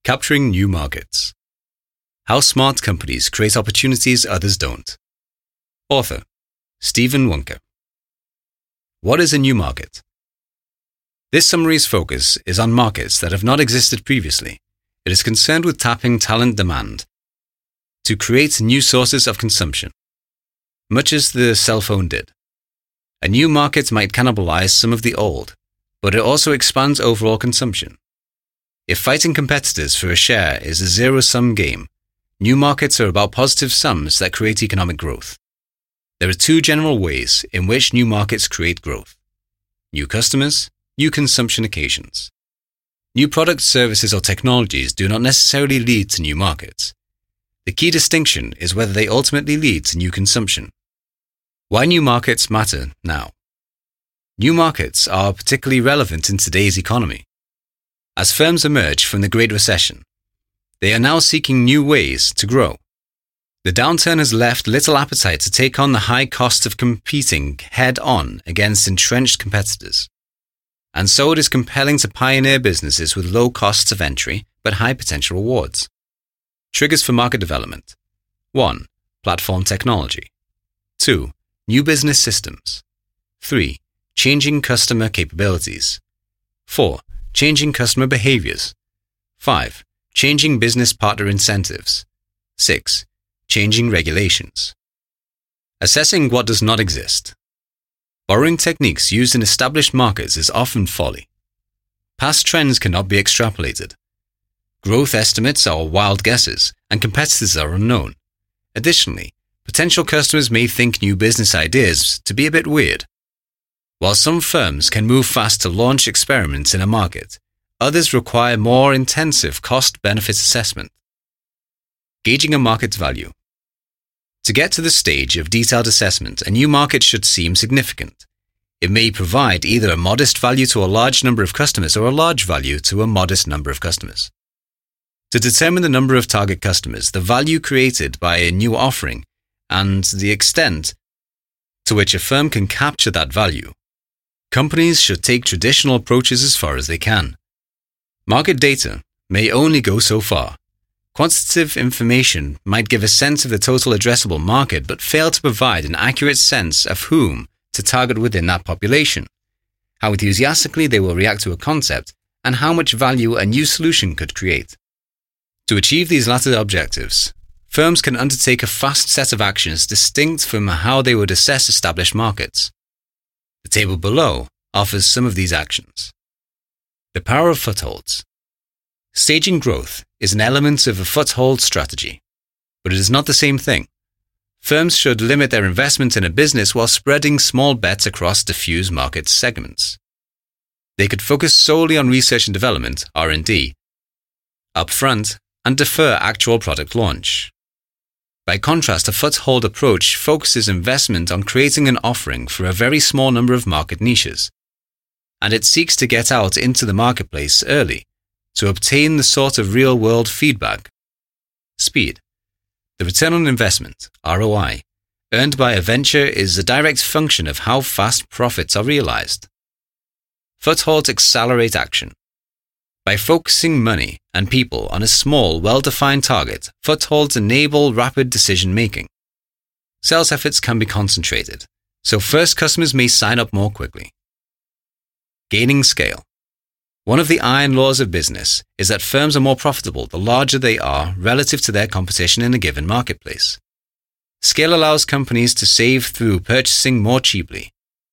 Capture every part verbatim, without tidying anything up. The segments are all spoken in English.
Capturing New Markets. How Smart Companies Create Opportunities Others Don't. Author, Stephen Wunker. What is a new market? This summary's focus is on markets that have not existed previously. It is concerned with tapping talent demand to create new sources of consumption, much as the cell phone did. A new market might cannibalize some of the old, but it also expands overall consumption. If fighting competitors for a share is a zero-sum game, new markets are about positive sums that create economic growth. There are two general ways in which new markets create growth: new customers, new consumption occasions. New products, services, or technologies do not necessarily lead to new markets. The key distinction is whether they ultimately lead to new consumption. Why new markets matter now. New markets are particularly relevant in today's economy. As firms emerge from the Great Recession, they are now seeking new ways to grow. The downturn has left little appetite to take on the high cost of competing head-on against entrenched competitors. And so it is compelling to pioneer businesses with low costs of entry but high potential rewards. Triggers for market development. one. Platform technology. two. New business systems. three. Changing customer capabilities. four. Changing customer behaviors. five. Changing business partner incentives. six. Changing regulations. Assessing what does not exist. Borrowing techniques used in established markets is often folly. Past trends cannot be extrapolated. Growth estimates are wild guesses, and competitors are unknown. Additionally, potential customers may think new business ideas to be a bit weird. While some firms can move fast to launch experiments in a market, others require more intensive cost-benefit assessment. Gauging a market's value. To get to the stage of detailed assessment, a new market should seem significant. It may provide either a modest value to a large number of customers or a large value to a modest number of customers. To determine the number of target customers, the value created by a new offering, and the extent to which a firm can capture that value, companies should take traditional approaches as far as they can. Market data may only go so far. Quantitative information might give a sense of the total addressable market but fail to provide an accurate sense of whom to target within that population, how enthusiastically they will react to a concept, and how much value a new solution could create. To achieve these latter objectives, firms can undertake a fast set of actions distinct from how they would assess established markets. The table below offers some of these actions. The power of footholds. Staging growth is an element of a foothold strategy, but it is not the same thing. Firms should limit their investment in a business while spreading small bets across diffuse market segments. They could focus solely on research and development, R and D, upfront, and defer actual product launch. By contrast, a foothold approach focuses investment on creating an offering for a very small number of market niches, and it seeks to get out into the marketplace early to obtain the sort of real-world feedback. Speed. The return on investment, R O I, earned by a venture is a direct function of how fast profits are realized. Footholds accelerate action. By focusing money and people on a small, well-defined target, footholds enable rapid decision-making. Sales efforts can be concentrated, so first customers may sign up more quickly. Gaining scale. One of the iron laws of business is that firms are more profitable the larger they are relative to their competition in a given marketplace. Scale allows companies to save through purchasing more cheaply.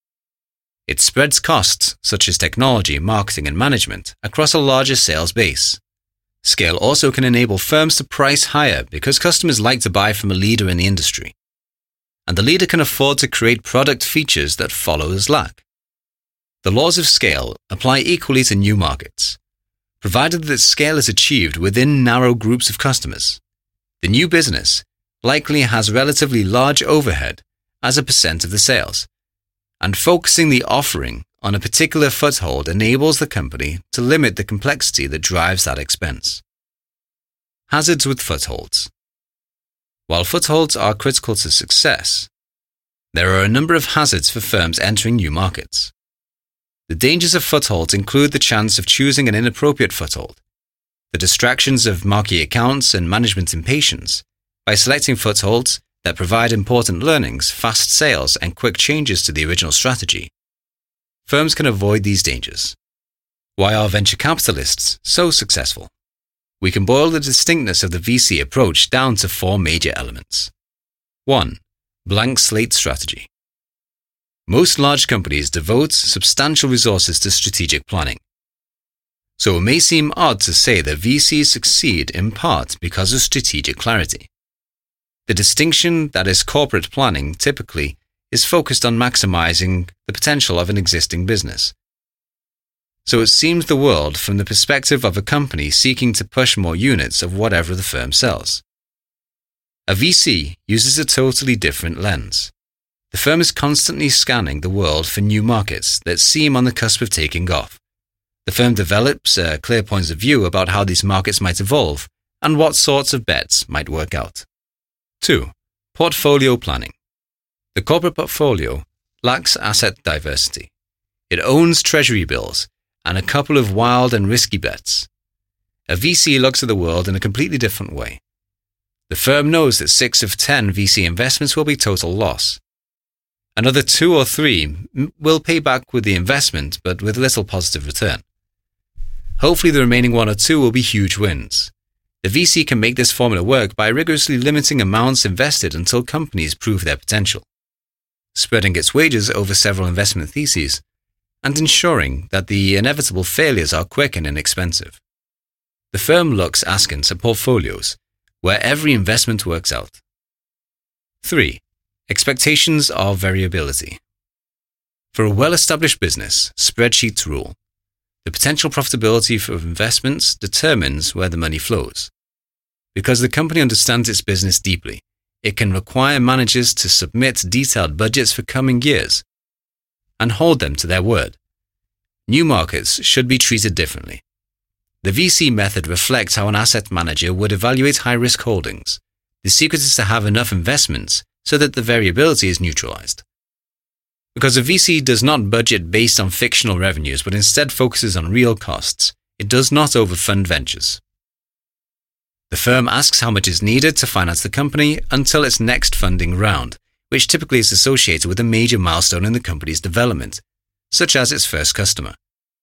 It spreads costs, such as technology, marketing, and management, across a larger sales base. Scale also can enable firms to price higher because customers like to buy from a leader in the industry, and the leader can afford to create product features that followers lack. The laws of scale apply equally to new markets, provided that scale is achieved within narrow groups of customers. The new business likely has relatively large overhead as a percent of the sales, and focusing the offering on a particular foothold enables the company to limit the complexity that drives that expense. Hazards with footholds. While footholds are critical to success, there are a number of hazards for firms entering new markets. The dangers of footholds include the chance of choosing an inappropriate foothold, the distractions of marquee accounts and management impatience, by selecting footholds that provide important learnings, fast sales, and quick changes to the original strategy, firms can avoid these dangers. Why are venture capitalists so successful? We can boil the distinctness of the V C approach down to four major elements. one. Blank slate strategy. Most large companies devote substantial resources to strategic planning. So it may seem odd to say that V Cs succeed in part because of strategic clarity. The distinction that is corporate planning typically is focused on maximizing the potential of an existing business. So it seems the world from the perspective of a company seeking to push more units of whatever the firm sells. A V C uses a totally different lens. The firm is constantly scanning the world for new markets that seem on the cusp of taking off. The firm develops uh, clear points of view about how these markets might evolve and what sorts of bets might work out. two. Portfolio planning. The corporate portfolio lacks asset diversity. It owns treasury bills and a couple of wild and risky bets. A V C looks at the world in a completely different way. The firm knows that six of ten V C investments will be total loss. Another two or three will pay back with the investment, but with little positive return. Hopefully the remaining one or two will be huge wins. The V C can make this formula work by rigorously limiting amounts invested until companies prove their potential, spreading its wages over several investment theses, and ensuring that the inevitable failures are quick and inexpensive. The firm looks askance at portfolios, where every investment works out. three. Expectations of variability. For a well-established business, spreadsheets rule. The potential profitability for investments determines where the money flows. Because the company understands its business deeply, it can require managers to submit detailed budgets for coming years and hold them to their word. New markets should be treated differently. The V C method reflects how an asset manager would evaluate high-risk holdings. The secret is to have enough investments so that the variability is neutralized. Because a V C does not budget based on fictional revenues but instead focuses on real costs, it does not overfund ventures. The firm asks how much is needed to finance the company until its next funding round, which typically is associated with a major milestone in the company's development, such as its first customer.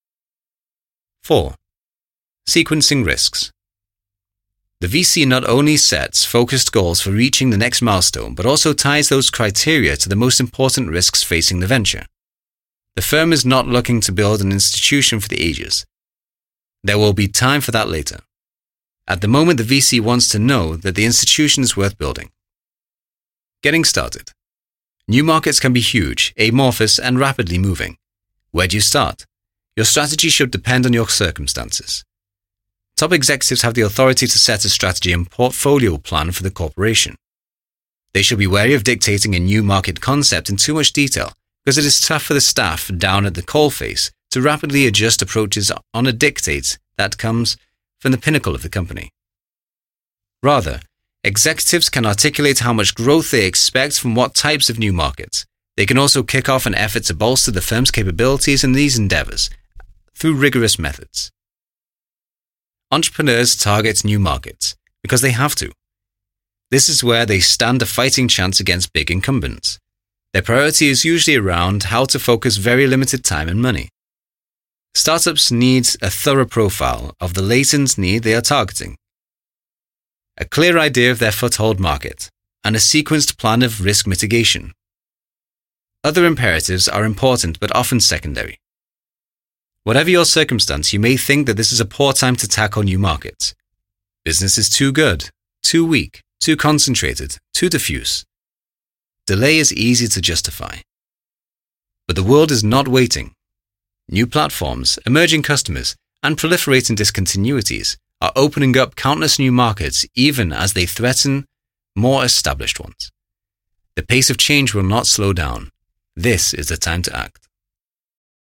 four. Sequencing risks. The V C not only sets focused goals for reaching the next milestone, but also ties those criteria to the most important risks facing the venture. The firm is not looking to build an institution for the ages. There will be time for that later. At the moment, the V C wants to know that the institution is worth building. Getting started. New markets can be huge, amorphous, and rapidly moving. Where do you start? Your strategy should depend on your circumstances. Top executives have the authority to set a strategy and portfolio plan for the corporation. They should be wary of dictating a new market concept in too much detail, because it is tough for the staff down at the coalface to rapidly adjust approaches on a dictate that comes from the pinnacle of the company. Rather, executives can articulate how much growth they expect from what types of new markets. They can also kick off an effort to bolster the firm's capabilities in these endeavors through rigorous methods. Entrepreneurs target new markets because they have to. This is where they stand a fighting chance against big incumbents. Their priority is usually around how to focus very limited time and money. Startups need a thorough profile of the latent need they are targeting, a clear idea of their foothold market, and a sequenced plan of risk mitigation. Other imperatives are important but often secondary. Whatever your circumstance, you may think that this is a poor time to tackle new markets. Business is too good, too weak, too concentrated, too diffuse. Delay is easy to justify. But the world is not waiting. New platforms, emerging customers, and proliferating discontinuities are opening up countless new markets even as they threaten more established ones. The pace of change will not slow down. This is the time to act.